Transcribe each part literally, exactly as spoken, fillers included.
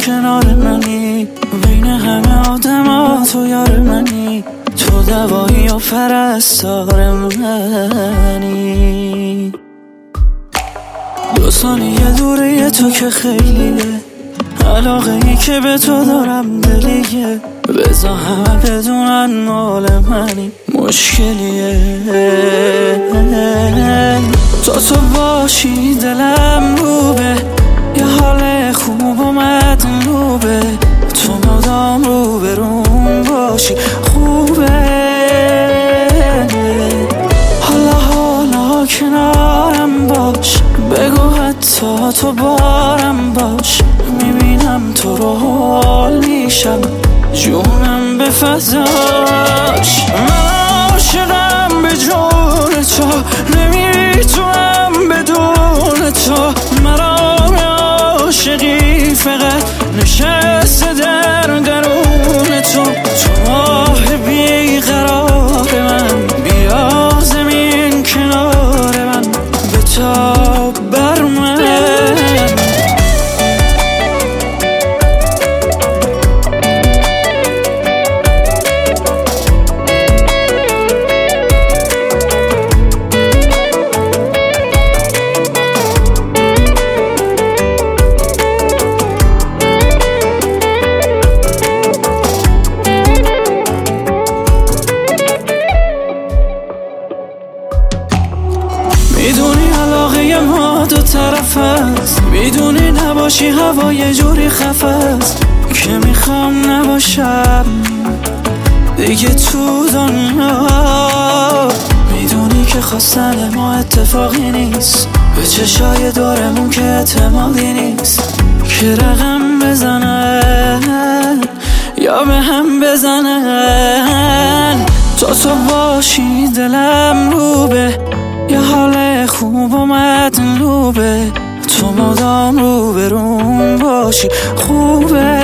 کنار منی، بین همه آدم ها تو یار منی، تو دوایی و پرستار منی. دو ثانیه دوری تو که خیلیه، علاقه ای که به تو دارم دلیه، بذار همه بدونن مال منی، مشکلیه. تو تو باشی دلم روبه، یه حال خوب و مطلوبه، تو مدام رو به روم باشی خوبه. حالا حالا کنارم باش، بگو حتی تو بارم باش، میبینم تو رو حال میشم، جونم به فضاش. من عاشقم به جون تو، نمیتونم بدون تو، مرا عاشقی فقط نشسته در درون تو. تو ماه بیقرار من، بیا زمین کنار من، بتاب بر من. میدونی علاقه ما دو طرف است، میدونی نباشی هوا یه جوری خفه است که میخوام نباشم دیگه تو دنیا. میدونی که خواستن ما اتفاقی نیست، به چشای دارمون که اعتمادی نیست، که رقم بزنن یا به هم بزنن. تو تو باشی دلم روبه، یه حال خوب و مطلوبه، تو مدام رو به روم باشی خوبه.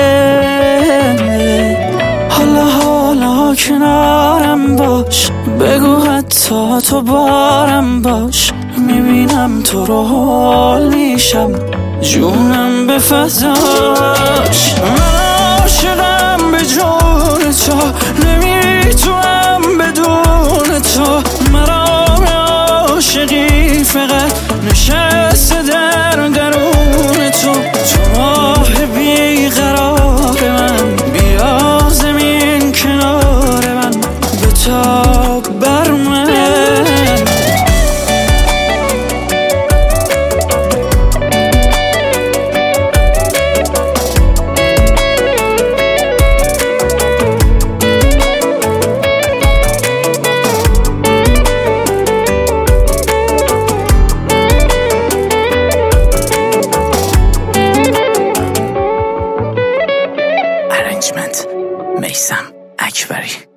حالا حالا کنارم باش، بگو حتی تو بارم باش، میبینم تو رو حال میشم، جونم به فضاش. من عاشقم به جون تو، نمیتونم بدون تو، مرا عاشقی فقط نشسته در درون تو. تو ماه بیقرار من، بیا زمین کنار من، بتاب بر من. میثم اکبری.